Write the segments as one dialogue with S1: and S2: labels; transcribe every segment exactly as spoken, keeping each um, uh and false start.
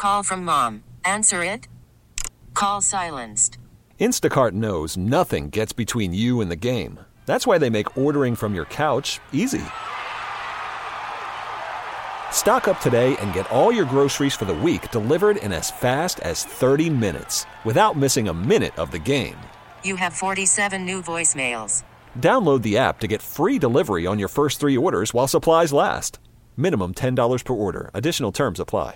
S1: call from mom. Answer it. Call silenced.
S2: Instacart knows nothing gets between you and the game. That's why they make ordering from your couch easy. Stock up today and get all your groceries for the week delivered in as fast as thirty minutes without missing a minute of the game.
S1: You have forty-seven new voicemails.
S2: Download the app to get free delivery on your first three orders while supplies last. Minimum ten dollars per order. Additional terms apply.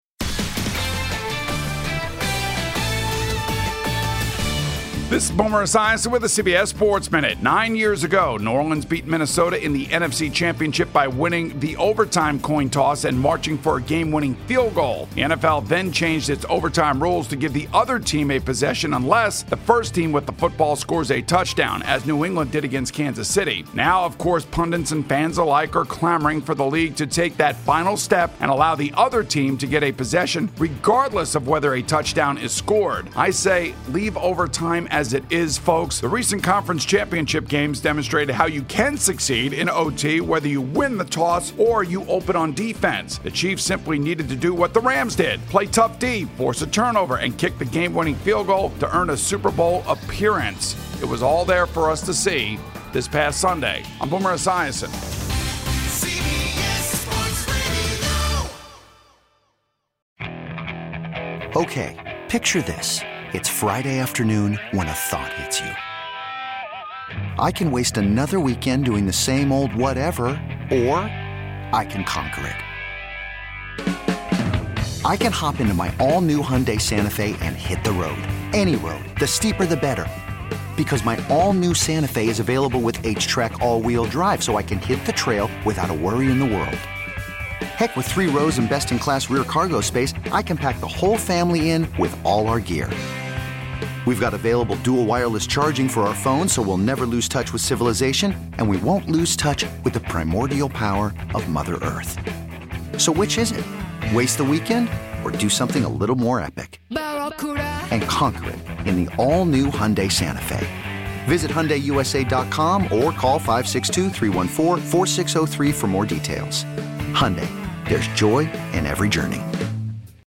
S3: This is Boomer Esiason with the C B S Sports Minute. Nine years ago, New Orleans beat Minnesota in the N F C Championship by winning the overtime coin toss and marching for a game-winning field goal. The N F L then changed its overtime rules to give the other team a possession unless the first team with the football scores a touchdown, as New England did against Kansas City. Now, of course, pundits and fans alike are clamoring for the league to take that final step and allow the other team to get a possession regardless of whether a touchdown is scored. I say leave overtime as As it is, folks. The recent conference championship games demonstrated how you can succeed in O T whether you win the toss or you open on defense. The Chiefs simply needed to do what the Rams did: play tough D, force a turnover, and kick the game-winning field goal to earn a Super Bowl appearance. It was all there for us to see this past Sunday. I'm Boomer Esiason.
S4: Okay, picture this. It's Friday afternoon when a thought hits you. I can waste another weekend doing the same old whatever, or I can conquer it. I can hop into my all-new Hyundai Santa Fe and hit the road. Any road. The steeper, the better. Because my all-new Santa Fe is available with H-Track all-wheel drive, so I can hit the trail without a worry in the world. Heck, with three rows and best-in-class rear cargo space, I can pack the whole family in with all our gear. We've got available dual wireless charging for our phones, so we'll never lose touch with civilization, and we won't lose touch with the primordial power of Mother Earth. So which is it? Waste the weekend or do something a little more epic? And conquer it in the all-new Hyundai Santa Fe. Visit Hyundai U S A dot com or call five six two, three one four, four six zero three for more details. Hyundai, there's joy in every journey.